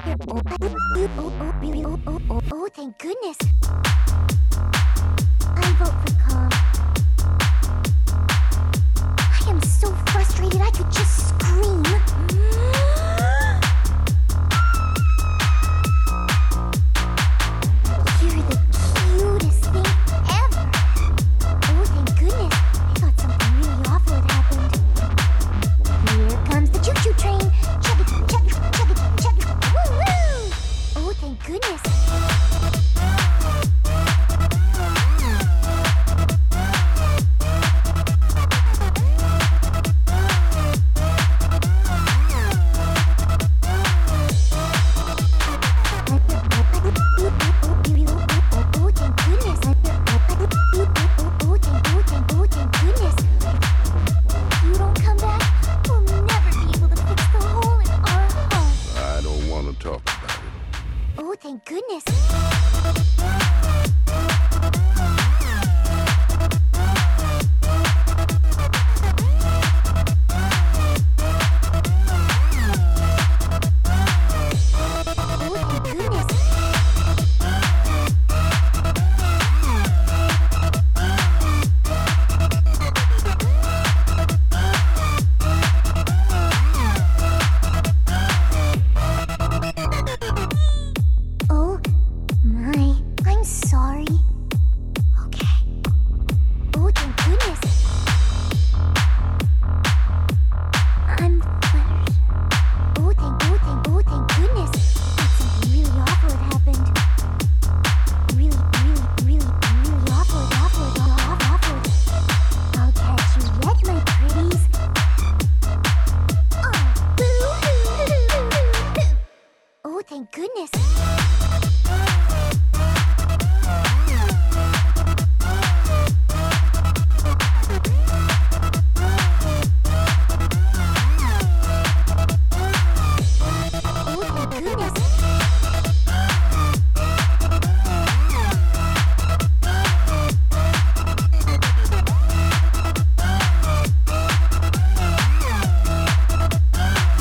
Oh, thank goodness. I vote for calm. I am so frustrated I could just scream. You're the cutest thing ever. Oh, thank goodness. I thought something really awful had happened. Here comes the choo-choo train. Chug it, chug it, chug it, chug it. Woo-woo! Oh, thank goodness. Thank goodness. Sorry. Okay. Oh, thank goodness. I'm flattered. Oh, thank goodness. Thought something really awful had happened. Really awful. I'll catch you yet, my pretties. Oh, boo-hoo. Oh, thank goodness.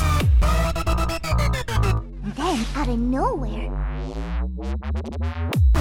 Out of nowhere.